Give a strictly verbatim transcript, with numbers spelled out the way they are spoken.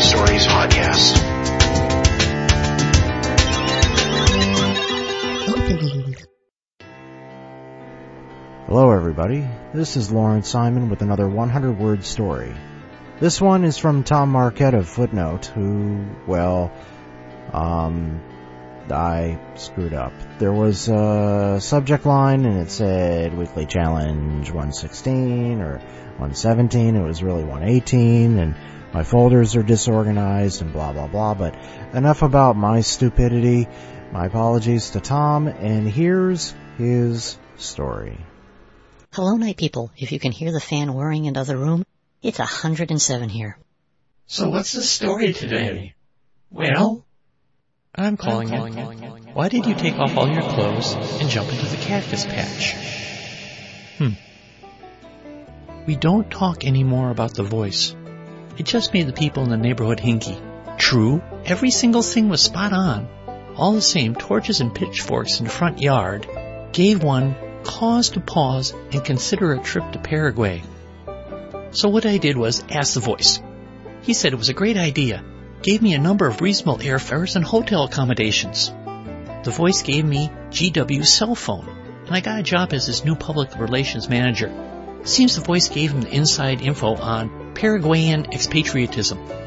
Stories podcast. Hello everybody, this is Lawrence Simon with another one hundred word story. This one is from Tom Marquette of Footnote, who, well, um, I screwed up. There was a subject line and it said Weekly Challenge one sixteen or one seventeen, it was really one eighteen, and my folders are disorganized and blah blah blah, but enough about my stupidity. My apologies to Tom, and here's his story. Hello, night people. If you can hear the fan whirring in the other room, it's one hundred seven here. So what's the story today? Well, I'm calling it. Why did you take off all your clothes and jump into the cactus patch? Hmm. We don't talk anymore about the voice. It just made the people in the neighborhood hinky. True, every single thing was spot on. All the same, torches and pitchforks in the front yard gave one cause to pause and consider a trip to Paraguay. So what I did was ask the voice. He said it was a great idea, gave me a number of reasonable airfares and hotel accommodations. The voice gave me G W's cell phone, and I got a job as his new public relations manager. Seems the voice gave him the inside info on Paraguayan expatriatism.